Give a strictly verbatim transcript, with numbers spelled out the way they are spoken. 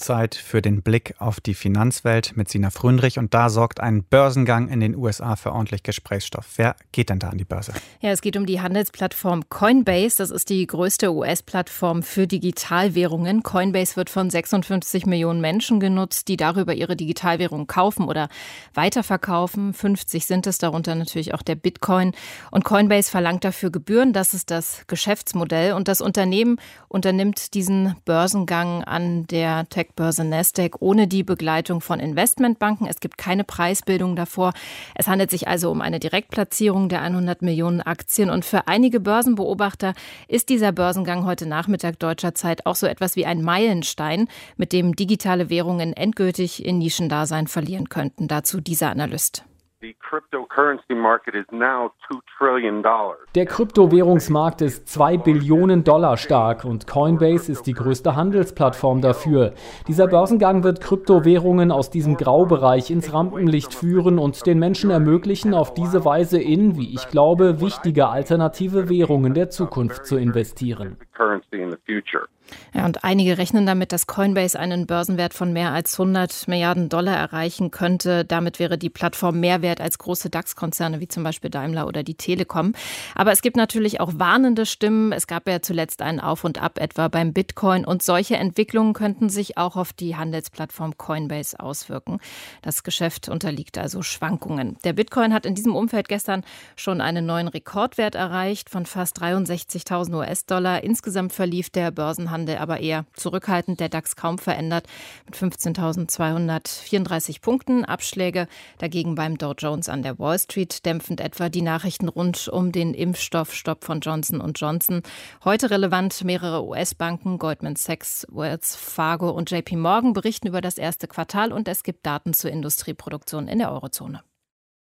Zeit für den Blick auf die Finanzwelt mit Sina Fröndrich. Und da sorgt ein Börsengang in den U S A für ordentlich Gesprächsstoff. Wer geht denn da an die Börse? Ja, es geht um die Handelsplattform Coinbase. Das ist die größte U S-Plattform für Digitalwährungen. Coinbase wird von sechsundfünfzig Millionen Menschen genutzt, die darüber ihre Digitalwährung kaufen oder weiterverkaufen. fünfzig sind es, darunter natürlich auch der Bitcoin. Und Coinbase verlangt dafür Gebühren. Das ist das Geschäftsmodell. Und das Unternehmen unternimmt diesen Börsengang an der Tech-Börse Nasdaq ohne die Begleitung von Investmentbanken. Es gibt keine Preisbildung davor. Es handelt sich also um eine Direktplatzierung der hundert Millionen Aktien. Und für einige Börsenbeobachter ist dieser Börsengang heute Nachmittag deutscher Zeit auch so etwas wie ein Meilenstein, mit dem digitale Währungen endgültig ihr Nischendasein verlieren könnten. Dazu dieser Analyst. Der Kryptowährungsmarkt ist zwei Billionen Dollar stark und Coinbase ist die größte Handelsplattform dafür. Dieser Börsengang wird Kryptowährungen aus diesem Graubereich ins Rampenlicht führen und den Menschen ermöglichen, auf diese Weise in, wie ich glaube, wichtige alternative Währungen der Zukunft zu investieren. Ja, und einige rechnen damit, dass Coinbase einen Börsenwert von mehr als hundert Milliarden Dollar erreichen könnte. Damit wäre die Plattform mehr wert als große DAX-Konzerne wie zum Beispiel Daimler oder die Telekom. Aber es gibt natürlich auch warnende Stimmen. Es gab ja zuletzt einen Auf und Ab etwa beim Bitcoin. Und solche Entwicklungen könnten sich auch auf die Handelsplattform Coinbase auswirken. Das Geschäft unterliegt also Schwankungen. Der Bitcoin hat in diesem Umfeld gestern schon einen neuen Rekordwert erreicht von fast dreiundsechzigtausend U S-Dollar. Insgesamt verlief der Börsenhandel aber eher zurückhaltend, der DAX kaum verändert mit fünfzehntausendzweihundertvierunddreißig Punkten. Abschläge dagegen beim Dow Jones an der Wall Street, dämpfend etwa die Nachrichten rund um den Impfstoffstopp von Johnson und Johnson. Heute relevant: mehrere U S-Banken, Goldman Sachs, Wells Fargo und J P Morgan berichten über das erste Quartal und es gibt Daten zur Industrieproduktion in der Eurozone.